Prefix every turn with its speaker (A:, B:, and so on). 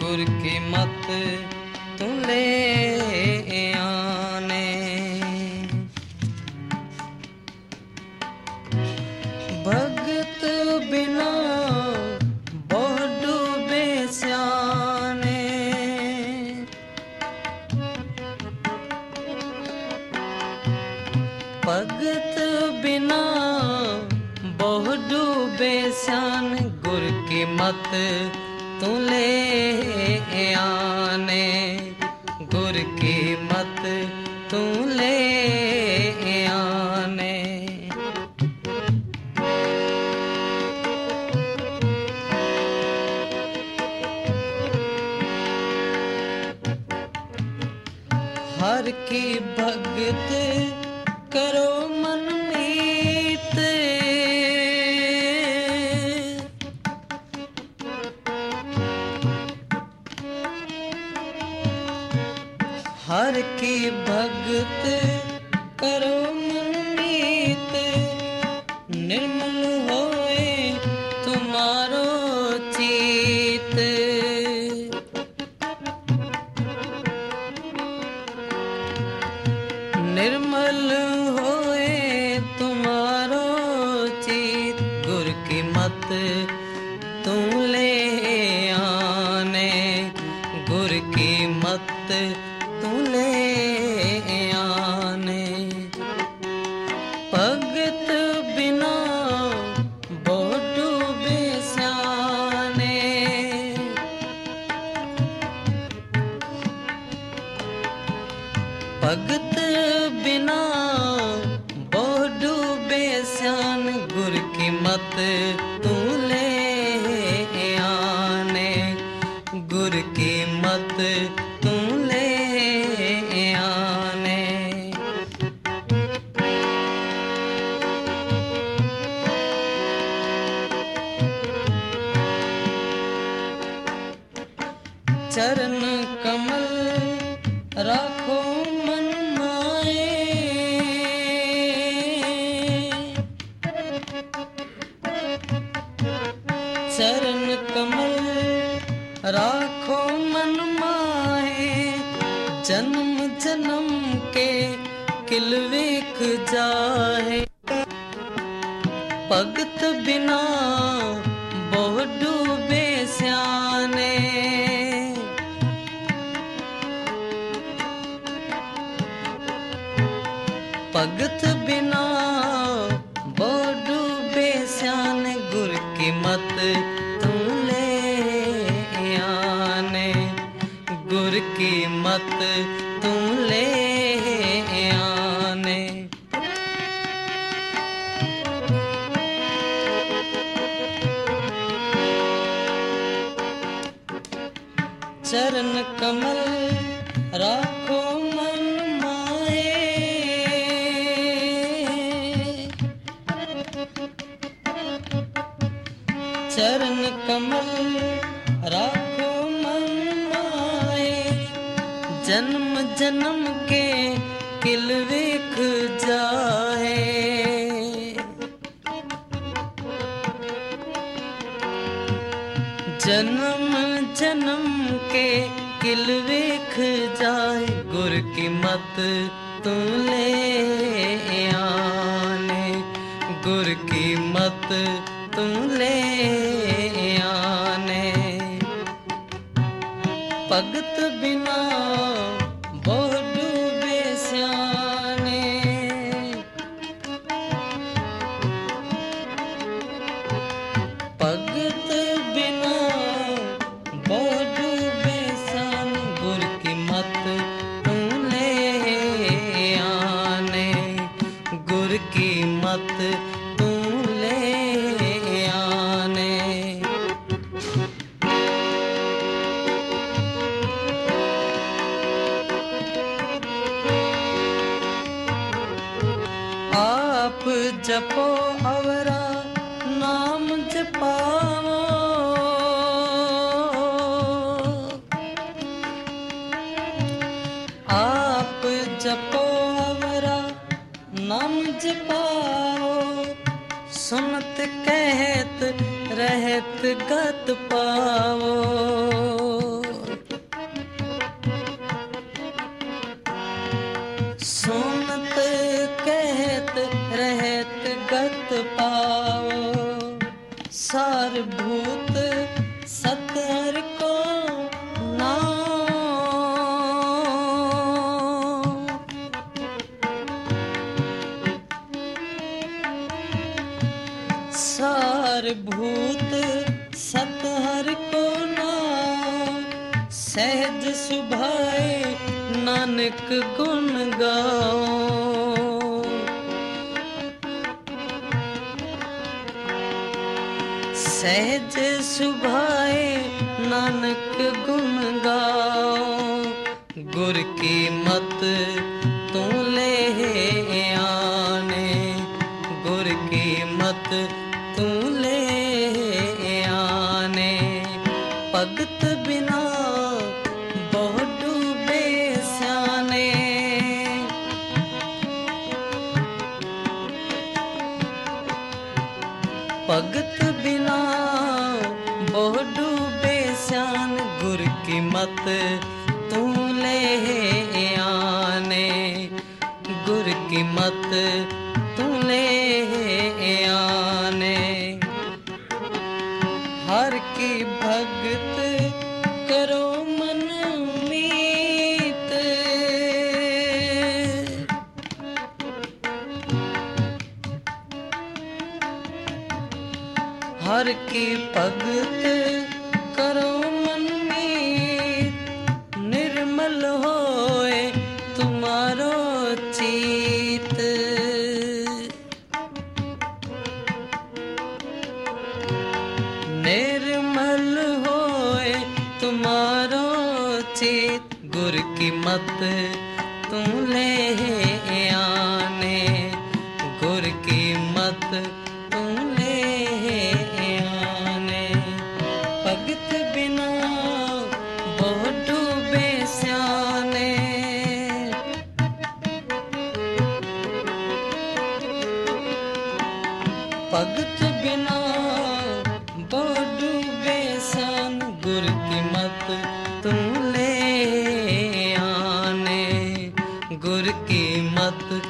A: गुर की मत तू ले आने। भगत बिना बहु डूबे स्याने, भगत बिना बहु डूबे स्याने। गुर की मत तू ले आने, गुर की मत तू ले आने। हर की भगत करो मन मीत, हर की भगत करो मन मीत। निर्मल होए तुम्हारो चित, निर्मल होए तुम्हारो चित। गुर की मत तू ले आने, गुर की मत तू ले आने। भगत बिना बहु डूबे स्याने, भगत बिना बहु डूबे स्याने। गुर की मत तू ले आने, गुर की मत तू ले आने। चरण कमल राखो मन माए, चरण कमल राखो मन माए। जन्म जन्म के किल वेख जाए, भगत बिना बहु डूबे स्याने। भगत बिना बहु डूबे स्याने। गुर की मत तू ले आने, गुर की मत तू ले आने। चरण कमल राखो मन माए, चरण कमल राखो मन माए। जन्म जन्म के किल वेख जाए, जन्म जन्म के किल वेख जाए। गुर की मत तू ले आने, गुर की मत तू ले आने। भगत बिना बहु डूबे स्याने, भगत बिना बहु डूबे स्याने। गुर की मत तू ले आने, गुर की मत तू ले आने। आप जपो अवरा नाम जपाओ, आप जपो अवरा नाम जपाओ। सुनत कहत रहत गत पाओ, सहित गत पाओ। सार भूत सत हर को नाम। सार भूत सत हर को नाम। सहज सुभाए नानक गुण गाओ। सहज सुभाए नानक गुण गाओ। गुर की मत तू ले आने। गुर की मत तू ले आने। भगत बिना बहु डूबे स्याने। भगत बिना बहु डूबे स्यान। गुर की मत तू ले आने। गुर की मत तू ले आने। हर की भगत करो मन मीत। हर की भगत करो मन मीत। निर्मल होए तुम्हारो चित। निर्मल होए तुम्हारो चित। गुर की मत तू ले आने। गुर की मत तू ले आने। भगत बिना बहु डूबे स्याने। भगत बिना बहु डूबे स्यान। गुर की मत तू ले आने। गुर की मत